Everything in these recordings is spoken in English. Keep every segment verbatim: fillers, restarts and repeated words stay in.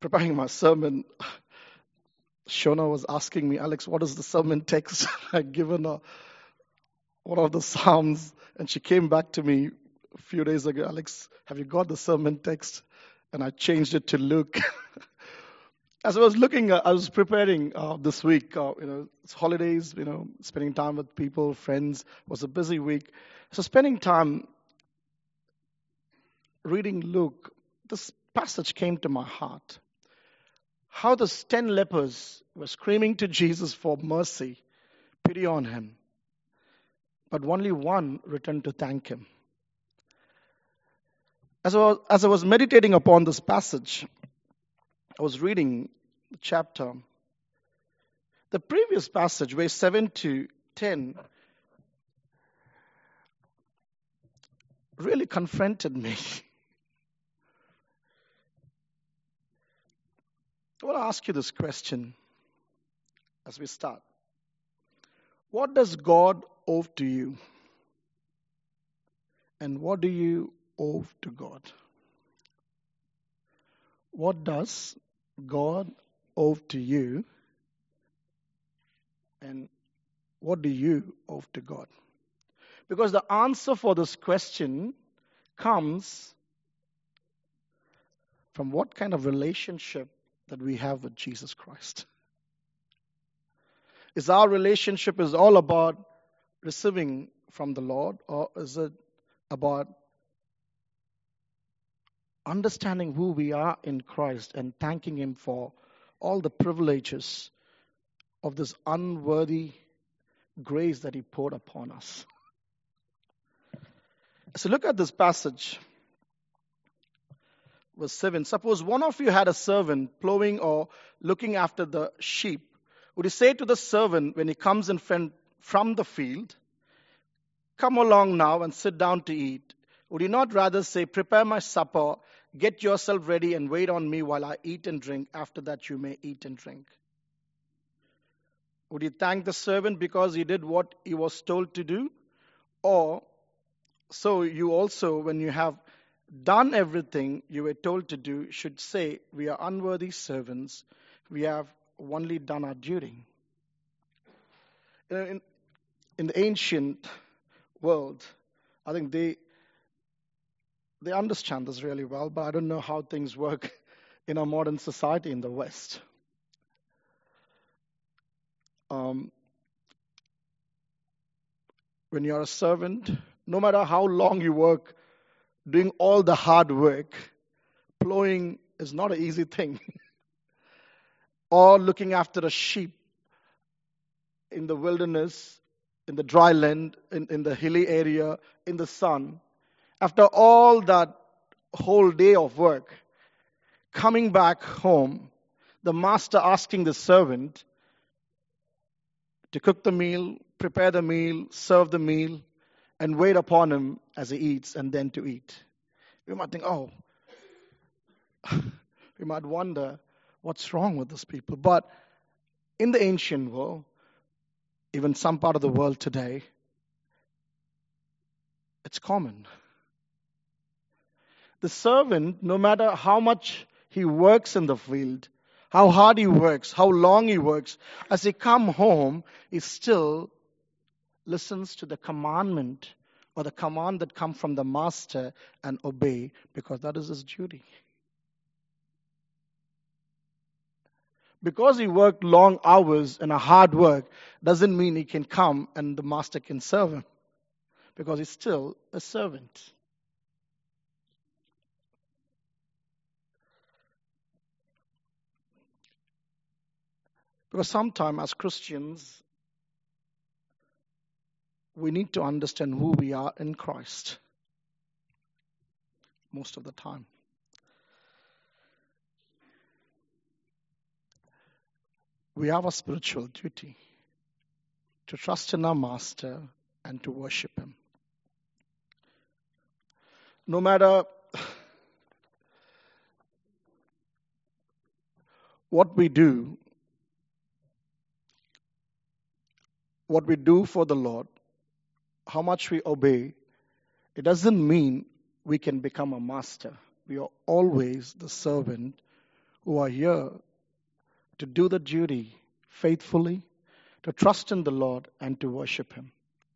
preparing my sermon, Shona was asking me, Alex, what is the sermon text? I'd given her one of the Psalms, and she came back to me a few days ago, Alex, have you got the sermon text? And I changed it to Luke. As I was looking, uh, I was preparing uh, this week. Uh, you know, it's holidays. You know, spending time with people, friends. It was a busy week, so spending time reading Luke. This passage came to my heart. How the ten lepers were screaming to Jesus for mercy, pity on him, but only one returned to thank him. As I was, as I was meditating upon this passage, I was reading the chapter. The previous passage, verse seven to ten, really confronted me. I want to ask you this question as we start. What does God owe to you? And what do you owe to God? What does God owe to you? And what do you owe to God? Because the answer for this question comes from what kind of relationship that we have with Jesus Christ. Is our relationship is all about receiving from the Lord, or is it about understanding who we are in Christ and thanking Him for all the privileges of this unworthy grace that He poured upon us? So look at this passage. Verse seven. Suppose one of you had a servant plowing or looking after the sheep. Would he say to the servant when he comes in front from the field, come along now and sit down to eat? Would he not rather say, prepare my supper, get yourself ready and wait on me while I eat and drink. After that you may eat and drink. Would he thank the servant because he did what he was told to do? Or so you also, when you have done everything you were told to do, should say, we are unworthy servants. We have only done our duty. You know, in, in the ancient world, I think they they understand this really well, but I don't know how things work in our modern society in the West. Um, when you're a servant, no matter how long you work, doing all the hard work, plowing is not an easy thing. Or looking after a sheep in the wilderness, in the dry land, in, in the hilly area, in the sun. After all that whole day of work, coming back home, the master asking the servant to cook the meal, prepare the meal, serve the meal, and wait upon him as he eats and then to eat. We might think, oh, we might wonder what's wrong with these people. But in the ancient world, even some part of the world today, it's common. The servant, no matter how much he works in the field, how hard he works, how long he works, as he come home, he still listens to the commandment or the command that comes from the master and obey, because that is his duty. Because he worked long hours and a hard work doesn't mean he can come and the master can serve him, because he's still a servant. Because sometimes as Christians, we need to understand who we are in Christ most of the time. We have a spiritual duty to trust in our Master and to worship Him. No matter what we do, what we do for the Lord, how much we obey, it doesn't mean we can become a master. We are always the servant who are here to do the duty faithfully, to trust in the Lord, and to worship Him.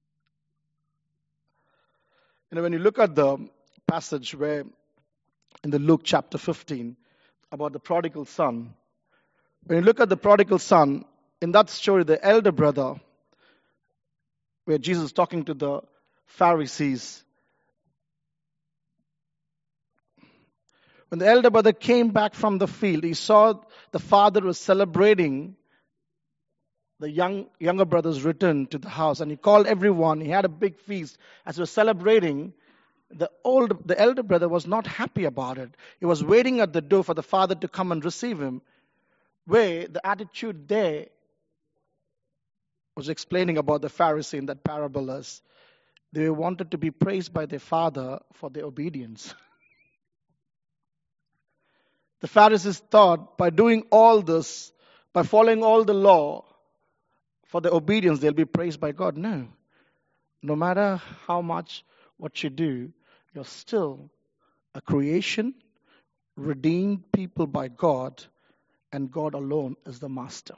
You know, when you look at the passage where in the Luke chapter fifteen about the prodigal son, when you look at the prodigal son, in that story, the elder brother, where Jesus is talking to the Pharisees, when the elder brother came back from the field, he saw the father was celebrating the young younger brother's return to the house, and he called everyone. He had a big feast. As he was celebrating, the old, the elder brother was not happy about it. He was waiting at the door for the father to come and receive him, where the attitude there was explaining about the Pharisee in that parable as they wanted to be praised by their father for their obedience. The Pharisees thought by doing all this, by following all the law, for their obedience, they'll be praised by God. No. No matter how much, what you do, you're still a creation, redeemed people by God, and God alone is the master.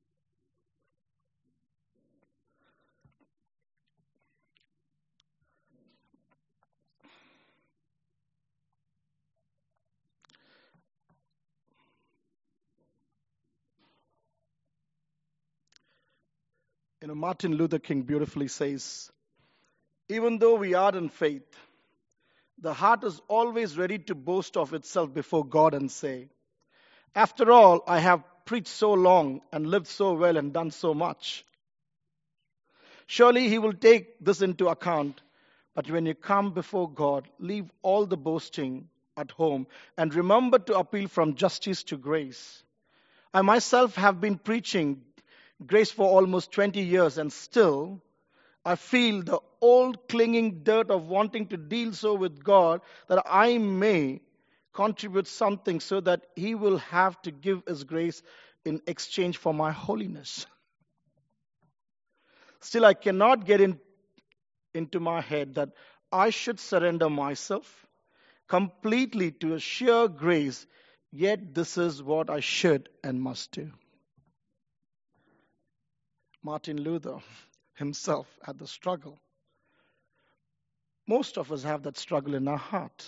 You know, Martin Luther King beautifully says, even though we are in faith, the heart is always ready to boast of itself before God and say, after all, I have preached so long and lived so well and done so much. Surely He will take this into account. But when you come before God, leave all the boasting at home and remember to appeal from justice to grace. I myself have been preaching grace for almost twenty years, and still I feel the old clinging dirt of wanting to deal so with God that I may contribute something so that He will have to give His grace in exchange for my holiness. Still, I cannot get in, into my head that I should surrender myself completely to a sheer grace, yet this is what I should and must do. Martin Luther himself had the struggle. Most of us have that struggle in our heart.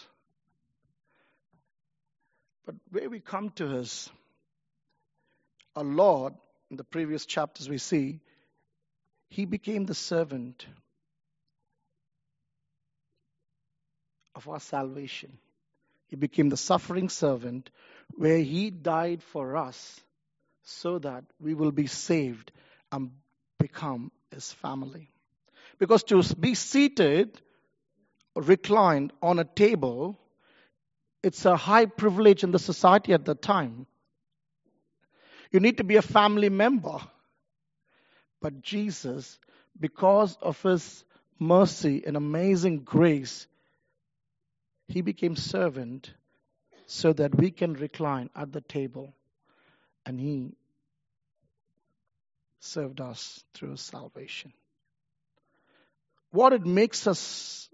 But where we come to is our Lord, in the previous chapters we see, He became the servant of our salvation. He became the suffering servant where He died for us so that we will be saved and become His family. Because to be seated or reclined on a table, it's a high privilege in the society at the time. You need to be a family member. But Jesus, because of His mercy and amazing grace, He became servant so that we can recline at the table, and He served us through salvation. What it makes us,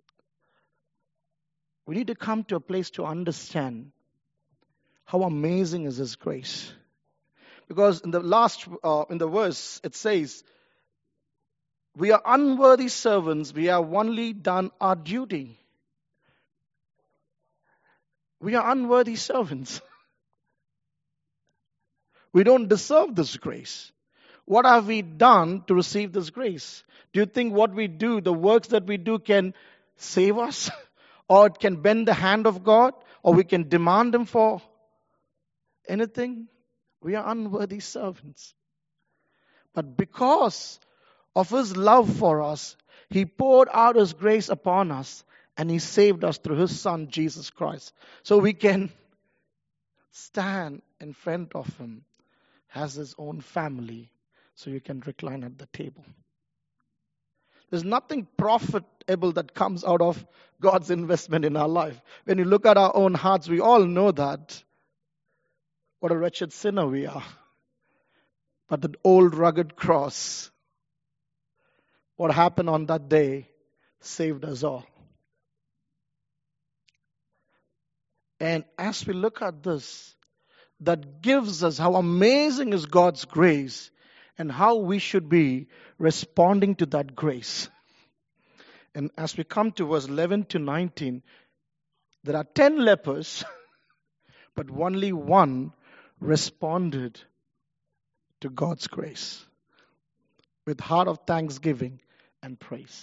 we need to come to a place to understand how amazing is His grace. Because in the last, uh, in the verse, it says, we are unworthy servants, we have only done our duty. We are unworthy servants. We don't deserve this grace. What have we done to receive this grace? Do you think what we do, the works that we do can save us? Or it can bend the hand of God? Or we can demand Him for anything? We are unworthy servants. But because of His love for us, He poured out His grace upon us, and He saved us through His Son, Jesus Christ. So we can stand in front of Him as His own family, so you can recline at the table. There's nothing profitable that comes out of God's investment in our life. When you look at our own hearts, we all know that. What a wretched sinner we are. But the old rugged cross, what happened on that day, saved us all. And as we look at this, that gives us how amazing is God's grace and how we should be responding to that grace. And as we come to verse eleven to nineteen, there are ten lepers, but only one responded to God's grace with heart of thanksgiving and praise.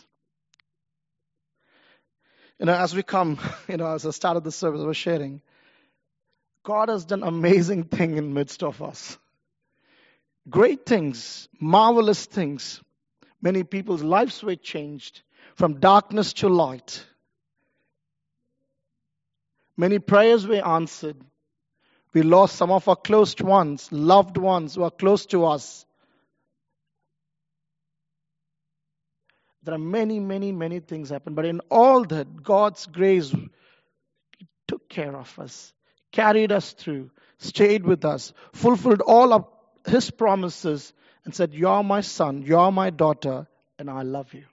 You know, as we come, you know, as I started the service, I was sharing, God has done amazing thing in midst of us. Great things, marvelous things. Many people's lives were changed from darkness to light. Many prayers were answered. We lost some of our close ones, loved ones who are close to us. There are many, many, many things happen. But in all that, God's grace took care of us, carried us through, stayed with us, fulfilled all of His promises, and said, "You're my son, you're my daughter, and I love you."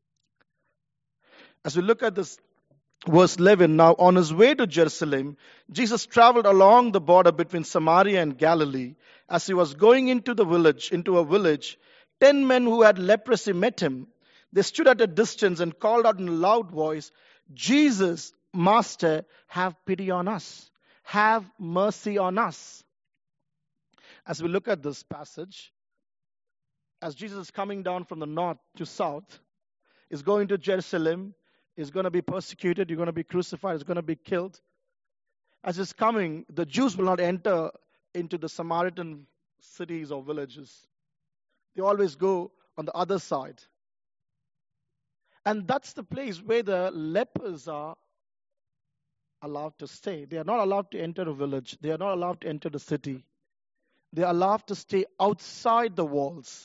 As we look at this, verse eleven, now on His way to Jerusalem, Jesus traveled along the border between Samaria and Galilee. As He was going into the village, into a village, ten men who had leprosy met Him. They stood at a distance and called out in a loud voice, "Jesus, Master, have pity on us. Have mercy on us." As we look at this passage, as Jesus is coming down from the north to south, is going to Jerusalem, is going to be persecuted, you're going to be crucified, is going to be killed. As he's coming, the Jews will not enter into the Samaritan cities or villages. They always go on the other side. And that's the place where the lepers are allowed to stay. They are not allowed to enter a village. They are not allowed to enter the city. They are allowed to stay outside the walls.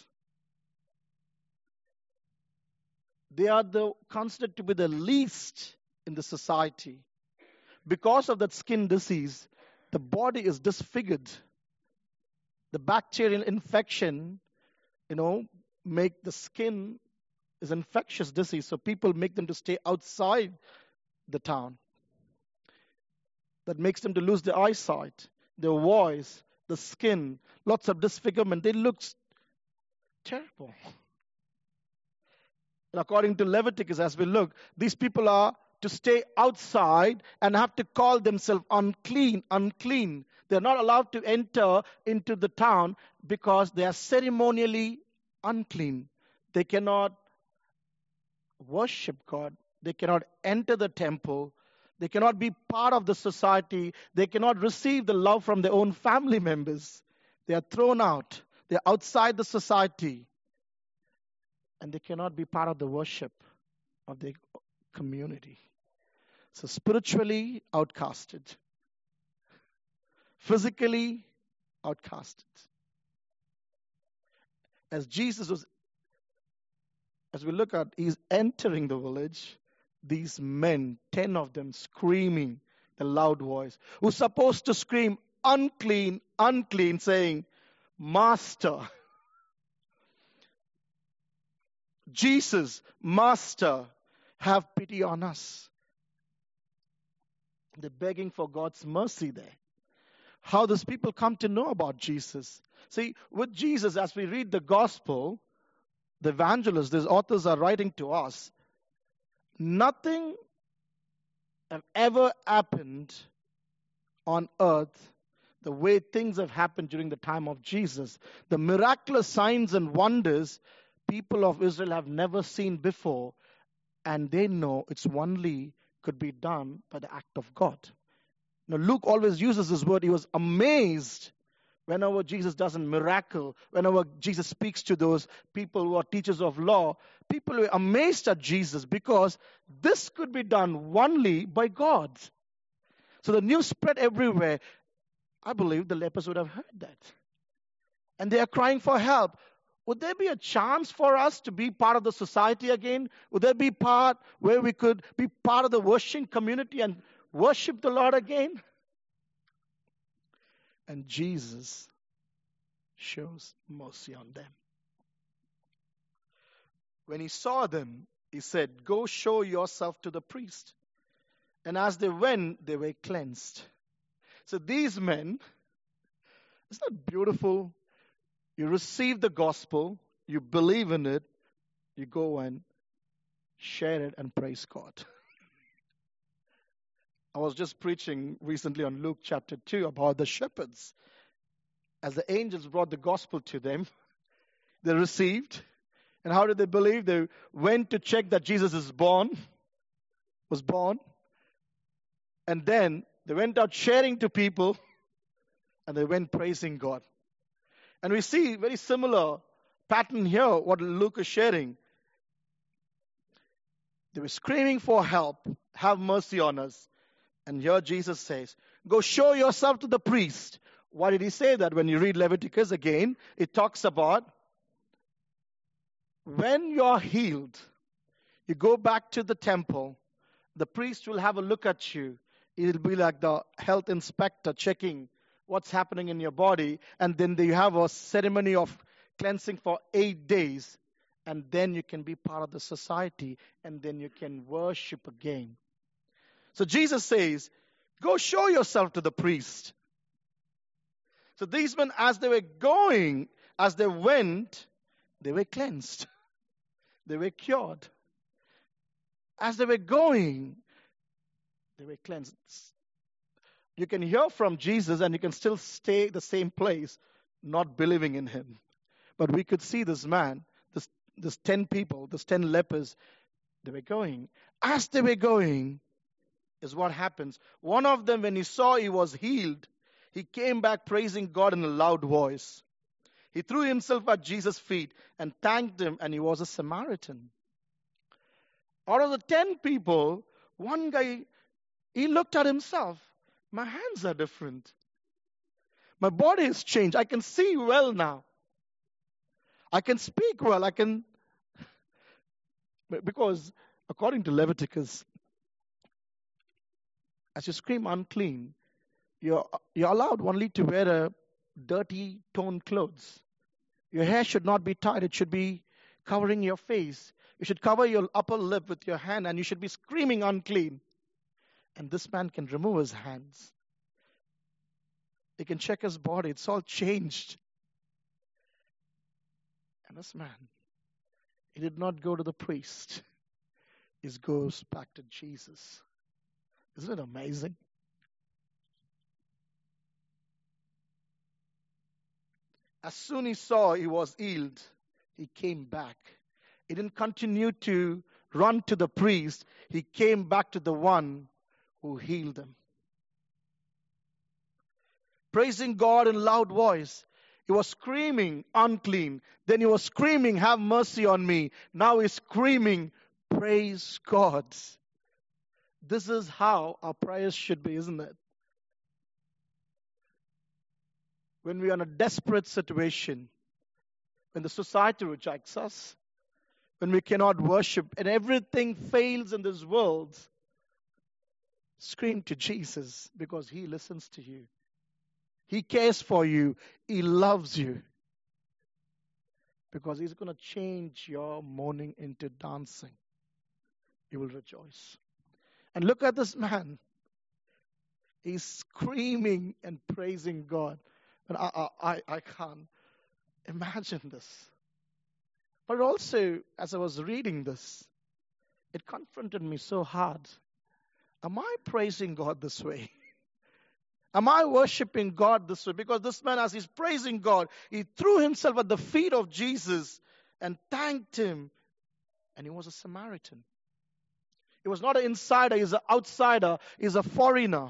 They are the, considered to be the least in the society. Because of that skin disease, the body is disfigured. The bacterial infection, you know, make the skin is infectious disease. So people make them to stay outside the town. That makes them to lose their eyesight, their voice, the skin, lots of disfigurement. They look terrible. And according to Leviticus, as we look, these people are to stay outside and have to call themselves unclean, unclean. They're not allowed to enter into the town because they are ceremonially unclean. They cannot worship God. They cannot enter the temple. They cannot be part of the society. They cannot receive the love from their own family members. They are thrown out. They are outside the society. And they cannot be part of the worship of the community. So spiritually outcasted. Physically outcasted. As Jesus was, as we look at, he's entering the village. These men, ten of them, screaming the loud voice, who's supposed to scream, "Unclean, unclean," saying, "Master, Jesus, Master, have pity on us." They're begging for God's mercy there. How does people come to know about Jesus? See, with Jesus, as we read the gospel, the evangelists, these authors are writing to us, nothing have ever happened on earth the way things have happened during the time of Jesus. The miraculous signs and wonders people of Israel have never seen before, and they know it's only could be done by the act of God. Now, Luke always uses this word. He was amazed whenever Jesus does a miracle, whenever Jesus speaks to those people who are teachers of law. People were amazed at Jesus because this could be done only by God. So the news spread everywhere. I believe the lepers would have heard that. And they are crying for help. Would there be a chance for us to be part of the society again? Would there be part where we could be part of the worshiping community and worship the Lord again? And Jesus shows mercy on them. When he saw them, he said, "Go show yourself to the priest." And as they went, they were cleansed. So these men, Isn't that beautiful? You receive the gospel, you believe in it, you go and share it and praise God. I was just preaching recently on Luke chapter two about the shepherds. As the angels brought the gospel to them, they received. And how did they believe? They went to check that Jesus is born, was born. And then they went out sharing to people, and they went praising God. And we see very similar pattern here, what Luke is sharing. They were screaming for help, have mercy on us. And here Jesus says, go show yourself to the priest. Why did he say that? When you read Leviticus again, it talks about when you're healed, you go back to the temple, the priest will have a look at you. It'll be like the health inspector checking what's happening in your body. And then they have a ceremony of cleansing for eight days. And then you can be part of the society. And then you can worship again. So Jesus says, go show yourself to the priest. So these men, as they were going, as they went, they were cleansed. They were cured. As they were going, they were cleansed. You can hear from Jesus and you can still stay the same place, not believing in him. But we could see this man, this, this ten people, this ten lepers, they were going. As they were going, is what happens. One of them, when he saw he was healed, he came back praising God in a loud voice. He threw himself at Jesus' feet and thanked him, and he was a Samaritan. Out of the ten people, one guy, he looked at himself. My hands are different. My body has changed. I can see well now. I can speak well. I can... Because according to Leviticus, as you scream unclean, you're, you're allowed only to wear a dirty, torn clothes. Your hair should not be tied. It should be covering your face. You should cover your upper lip with your hand, and you should be screaming unclean. And this man can remove his hands. He can check his body. It's all changed. And this man, he did not go to the priest. He goes back to Jesus. Isn't it amazing? As soon as he saw he was healed, he came back. He didn't continue to run to the priest. He came back to the one who healed him. Praising God in loud voice. He was screaming, unclean. Then he was screaming, have mercy on me. Now he's screaming, praise God. This is how our prayers should be, isn't it? When we are in a desperate situation, when the society rejects us, when we cannot worship and everything fails in this world, scream to Jesus because he listens to you. He cares for you. He loves you. Because he's going to change your mourning into dancing. You will rejoice. And look at this man. He's screaming and praising God. And I, I, I can't imagine this. But also, as I was reading this, it confronted me so hard. Am I praising God this way? Am I worshiping God this way? Because this man, as he's praising God, he threw himself at the feet of Jesus and thanked him. And he was a Samaritan. He was not an insider, he's an outsider, he's a foreigner.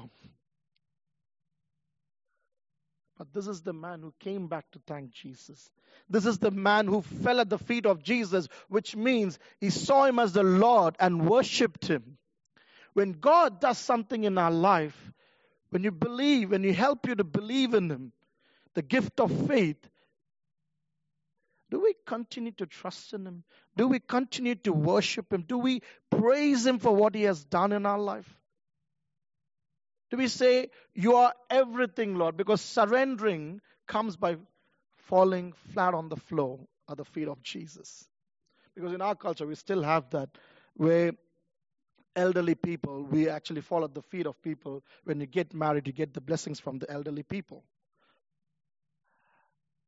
But this is the man who came back to thank Jesus. This is the man who fell at the feet of Jesus, which means he saw him as the Lord and worshipped him. When God does something in our life, when you believe, when He help you to believe in Him, the gift of faith, do we continue to trust in Him? Do we continue to worship Him? Do we praise Him for what He has done in our life? Do we say, you are everything, Lord? Because surrendering comes by falling flat on the floor at the feet of Jesus. Because in our culture, we still have that, where elderly people, we actually fall at the feet of people. When you get married, you get the blessings from the elderly people.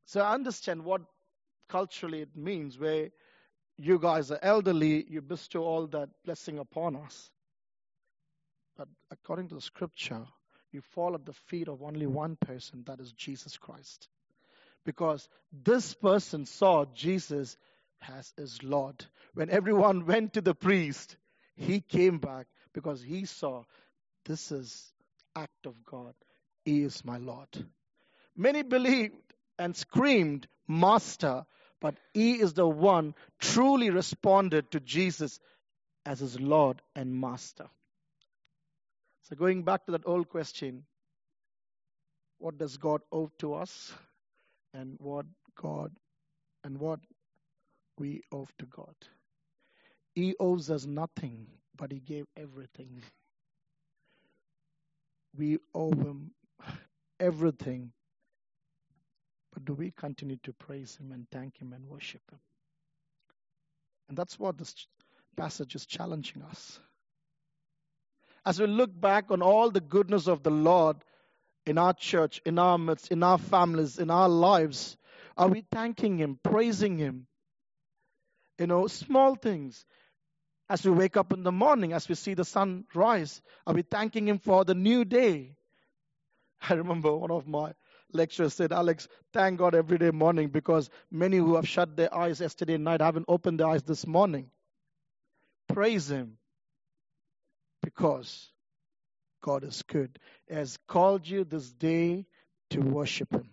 So I understand what culturally it means, where you guys are elderly, you bestow all that blessing upon us. But according to the scripture, you fall at the feet of only one person, that is Jesus Christ. Because this person saw Jesus as his Lord. When everyone went to the priest, he came back because he saw, this is act of God. He is my Lord. Many believed and screamed, Master, but he is the one truly responded to Jesus as his Lord and Master. So going back to that old question, what does God owe to us? And what God and what we owe to God. He owes us nothing, but he gave everything. We owe him everything. But do we continue to praise him and thank him and worship him? And that's what this passage is challenging us. As we look back on all the goodness of the Lord in our church, in our midst, in our families, in our lives, are we thanking him, praising him? You know, small things. As we wake up in the morning, as we see the sun rise, are we thanking him for the new day? I remember one of my lecturers said, Alex, thank God every day morning, because many who have shut their eyes yesterday night haven't opened their eyes this morning. Praise him, because God is good. He has called you this day to worship him.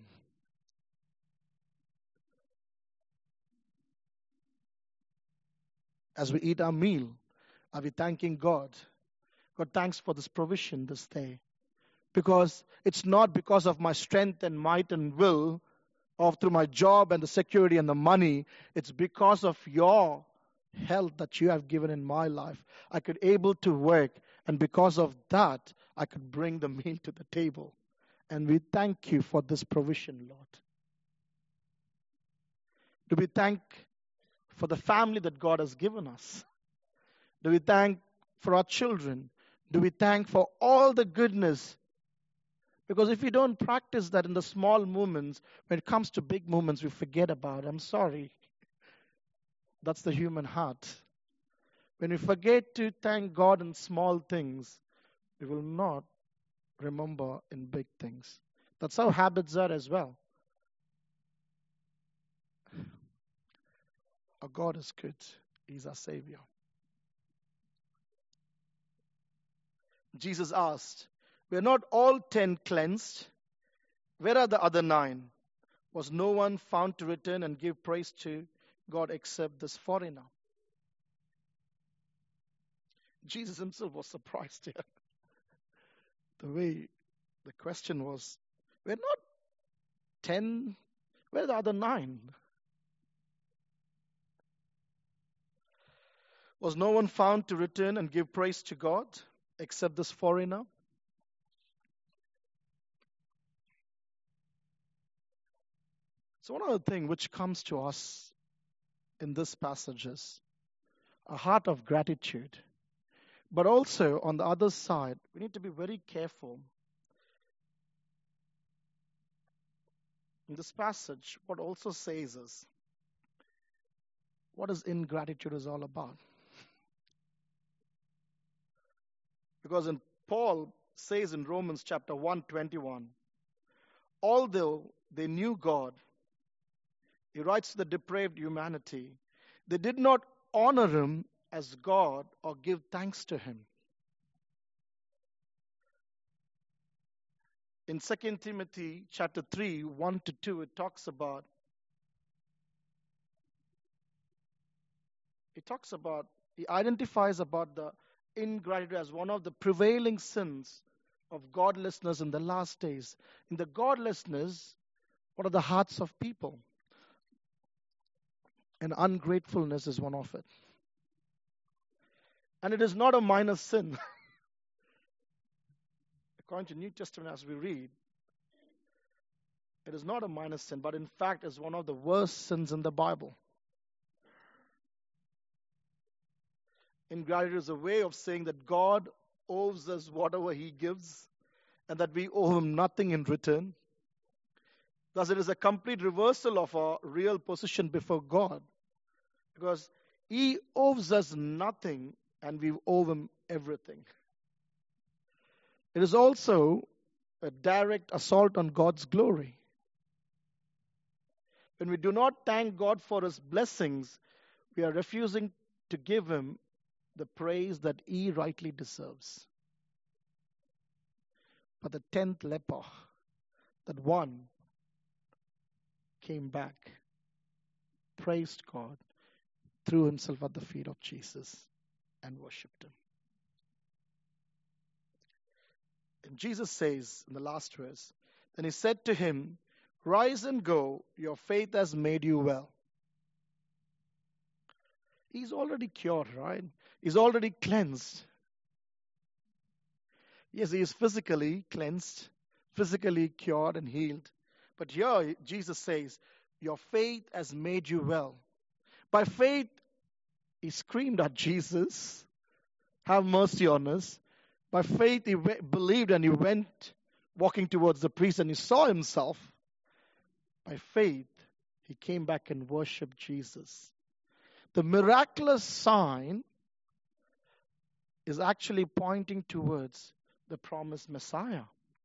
As we eat our meal, are we thanking God? God, thanks for this provision this day. Because it's not because of my strength and might and will, or through my job and the security and the money. It's because of your health that you have given in my life. I could able to work, and because of that, I could bring the meal to the table. And we thank you for this provision, Lord. Do we thank for the family that God has given us? Do we thank for our children? Do we thank for all the goodness? Because if we don't practice that in the small moments, when it comes to big moments, we forget about it. I'm sorry. That's the human heart. When we forget to thank God in small things, we will not remember in big things. That's how habits are as well. Our God is good. He's our Savior. Jesus asked, were not all ten cleansed? Where are the other nine? Was no one found to return and give praise to God except this foreigner? Jesus himself was surprised here. The way the question was, we're not ten, where are the other nine? Was no one found to return and give praise to God except this foreigner? So one other thing which comes to us in this passage is a heart of gratitude. But also, on the other side, we need to be very careful. In this passage, what also says is, what is ingratitude is all about? Because in Paul says in Romans chapter one twenty-one, although they knew God, he writes to the depraved humanity, they did not honor him as God or give thanks to him. In Second Timothy chapter three, one to two, it talks about it talks about, he identifies about the ingratitude as one of the prevailing sins of godlessness in the last days. In the godlessness, what are the hearts of people? And ungratefulness is one of it. And it is not a minor sin. According to New Testament, as we read, it is not a minor sin, but in fact is one of the worst sins in the Bible. Ingratitude is a way of saying that God owes us whatever he gives and that we owe him nothing in return. Thus, it is a complete reversal of our real position before God. Because He owes us nothing and we owe Him everything. It is also a direct assault on God's glory. When we do not thank God for His blessings, we are refusing to give Him the praise that He rightly deserves. But the tenth leper, that one, came back, praised God, threw himself at the feet of Jesus, and worshipped Him. And Jesus says in the last verse, then He said to him, rise and go, your faith has made you well. He's already cured, right? He's already cleansed. Yes, he is physically cleansed, physically cured and healed. But here Jesus says, your faith has made you well. By faith, he screamed at Jesus, have mercy on us. By faith, he we- believed and he went walking towards the priest and he saw himself. By faith, he came back and worshipped Jesus. The miraculous sign is actually pointing towards the promised Messiah.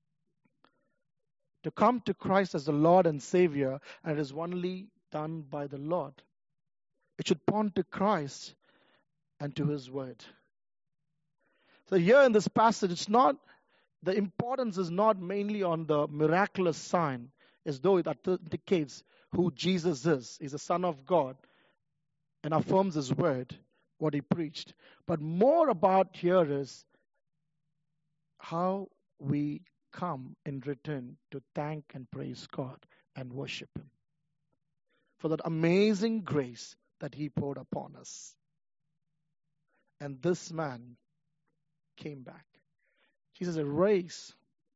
To come to Christ as the Lord and Savior, and it is only done by the Lord. It should point to Christ and to His Word. So here in this passage, it's not, the importance is not mainly on the miraculous sign, as though it indicates who Jesus is. He's the Son of God and affirms His Word, what He preached. But more about here is how we come in return to thank and praise God and worship Him for that amazing grace that He poured upon us. And this man came back. Jesus said, rise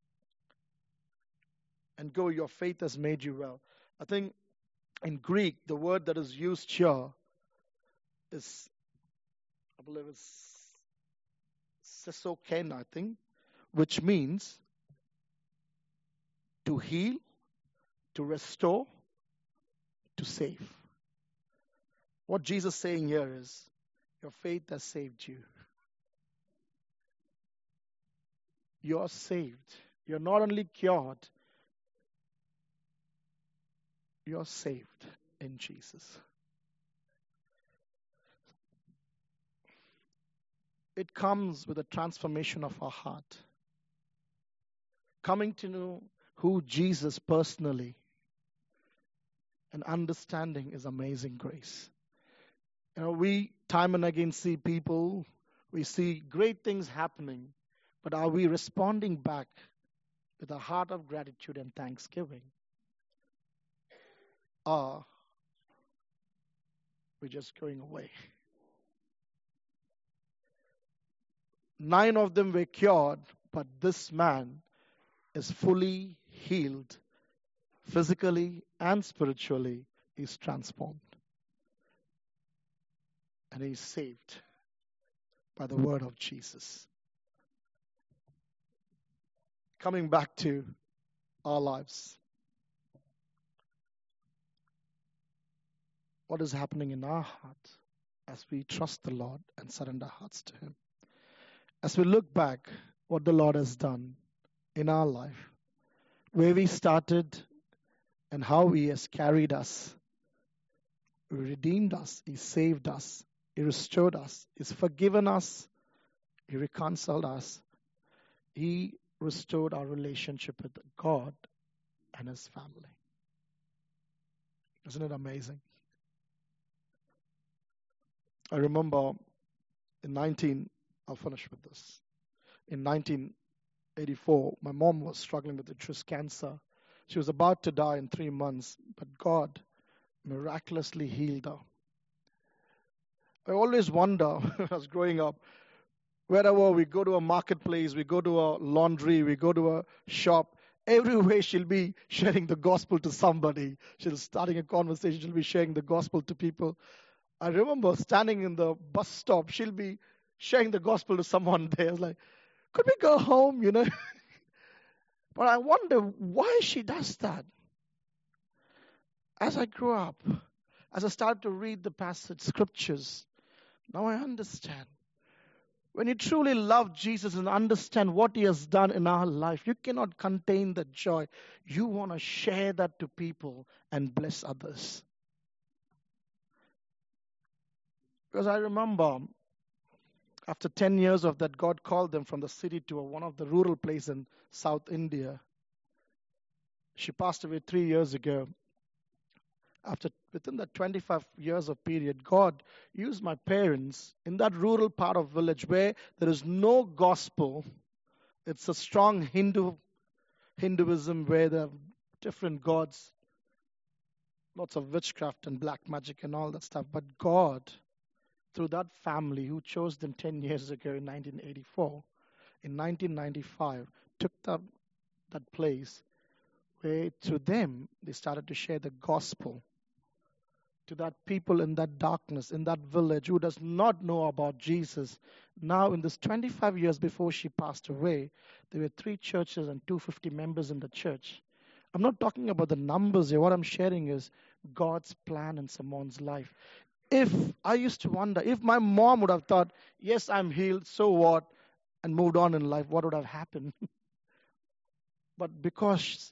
and go, your faith has made you well. I think in Greek, the word that is used here is, I believe it's sesoken, I think, which means to heal, to restore, to save. What Jesus is saying here is, your faith has saved you. You're saved. You're not only cured, you're saved in Jesus. It comes with a transformation of our heart. Coming to know who Jesus personally and understanding His amazing grace. You know, we time and again see people, we see great things happening, but are we responding back with a heart of gratitude and thanksgiving? Or we're just going away? Nine of them were cured, but this man is fully healed, physically and spiritually. He's transformed. And he's saved by the word of Jesus. Coming back to our lives. What is happening in our heart as we trust the Lord and surrender hearts to Him? As we look back what the Lord has done in our life, where we started and how He has carried us. He redeemed us, He saved us, He restored us, He's forgiven us, He reconciled us, He restored our relationship with God and His family. Isn't it amazing? I remember in nineteen, I'll finish with this. In nineteen eighty-four, my mom was struggling with uterus cancer. She was about to die in three months, but God miraculously healed her. I always wonder, when I was growing up, wherever we go to a marketplace, we go to a laundry, we go to a shop, everywhere she'll be sharing the gospel to somebody. She'll starting a conversation, she'll be sharing the gospel to people. I remember standing in the bus stop, she'll be sharing the gospel to someone there. I was like, could we go home, you know? But I wonder why she does that. As I grew up, as I started to read the passage scriptures, now I understand. When you truly love Jesus and understand what He has done in our life, you cannot contain the joy. You want to share that to people and bless others. Because I remember after ten years of that, God called them from the city to one of the rural places in South India. She passed away three years ago. After within that twenty-five years of period, God used my parents in that rural part of village where there is no gospel. It's a strong Hindu Hinduism where there are different gods, lots of witchcraft and black magic and all that stuff. But God, through that family who chose them ten years ago in nineteen eighty-four, in nineteen ninety-five, took that, that place where through them they started to share the gospel to that people in that darkness, in that village who does not know about Jesus. Now, in this twenty-five years before she passed away, there were three churches and two hundred fifty members in the church. I'm not talking about the numbers here. What I'm sharing is God's plan in someone's life. If I used to wonder, if my mom would have thought, yes, I'm healed, so what, and moved on in life, what would have happened? But because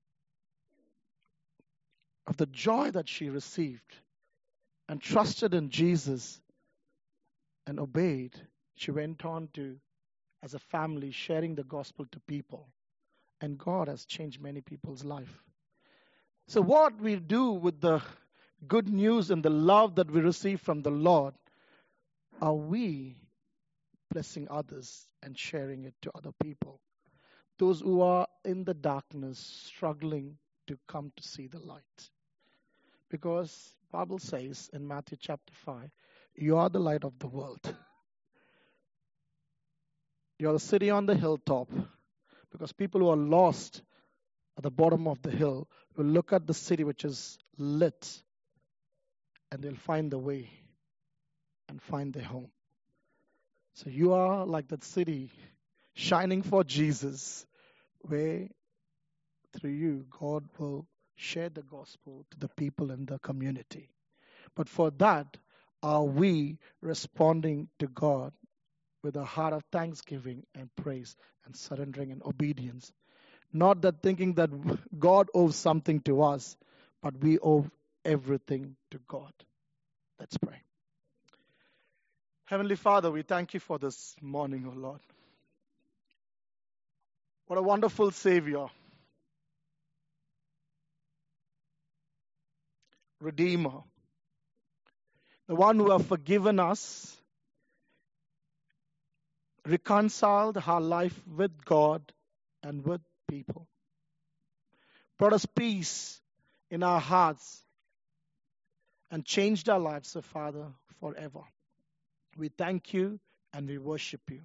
of the joy that she received and trusted in Jesus and obeyed, she went on to, as a family, sharing the gospel to people. And God has changed many people's life. So what we do with the good news and the love that we receive from the Lord, are we blessing others and sharing it to other people? Those who are in the darkness, struggling to come to see the light. Because the Bible says in Matthew chapter five, you are the light of the world. You are the city on the hilltop. Because people who are lost at the bottom of the hill will look at the city which is lit and they'll find the way and find their home. So you are like that city shining for Jesus, where through you God will share the gospel to the people in the community. But for that, are we responding to God with a heart of thanksgiving and praise and surrendering and obedience? Not that thinking that God owes something to us, but we owe everything to God. Let's pray. Heavenly Father, we thank you for this morning, O Lord. What a wonderful Savior, Redeemer, the one who has forgiven us, reconciled our life with God and with people, brought us peace in our hearts, and changed our lives, so Father, forever. We thank you and we worship you.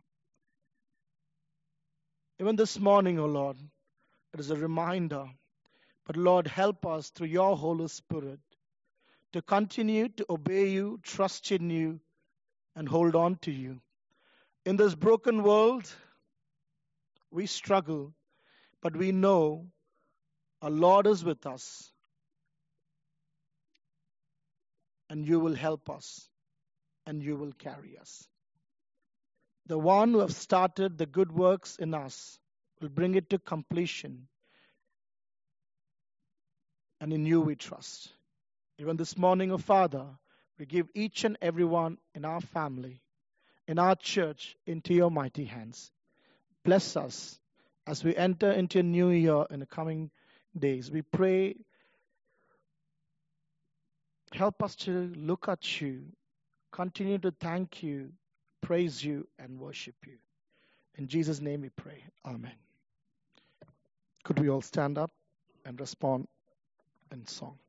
Even this morning, O Lord, it is a reminder, but Lord, help us through your Holy Spirit to continue to obey you, trust in you, and hold on to you. In this broken world, we struggle, but we know our Lord is with us, and you will help us, and you will carry us. The one who has started the good works in us will bring it to completion, and in you we trust. Even this morning, O Father, we give each and every one in our family, in our church, into your mighty hands. Bless us as we enter into a new year in the coming days. We pray, help us to look at you, continue to thank you, praise you, and worship you. In Jesus' name we pray. Amen. Could we all stand up and respond in song?